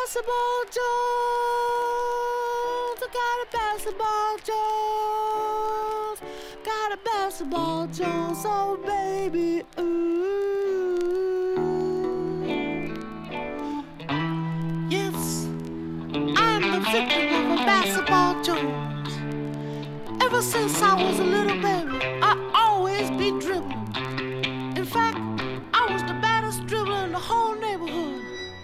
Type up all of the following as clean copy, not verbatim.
basketball Jones. I got a basketball Jones. Got a basketball Jones, oh baby, ooh. Yes, I'm the victim of a basketball Jones. Ever since I was a little baby, I always be dribbling. In fact, I was the baddest dribbler in the whole neighborhood.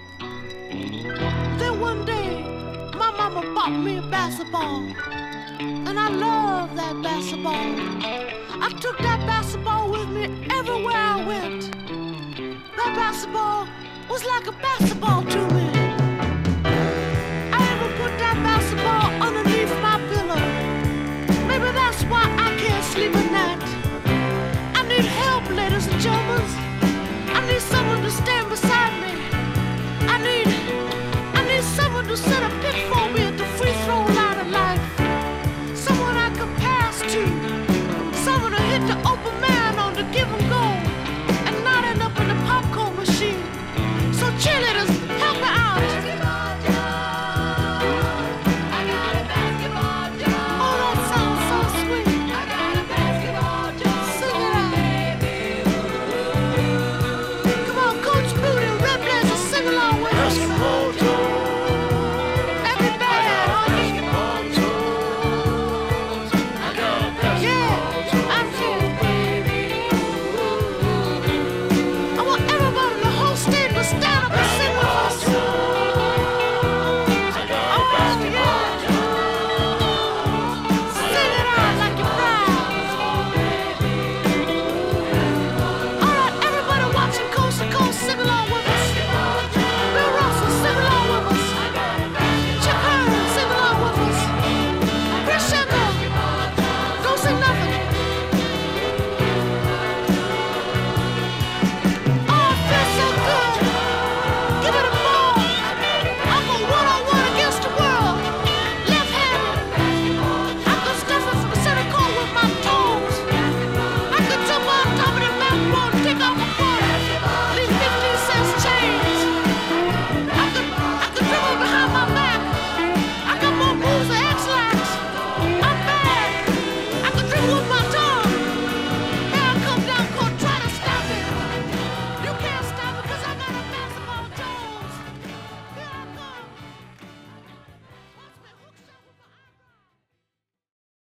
Then one day, my mama bought me a basketball, and I love that basketball. I took that basketball with me everywhere I went. That basketball was like a basketball to me.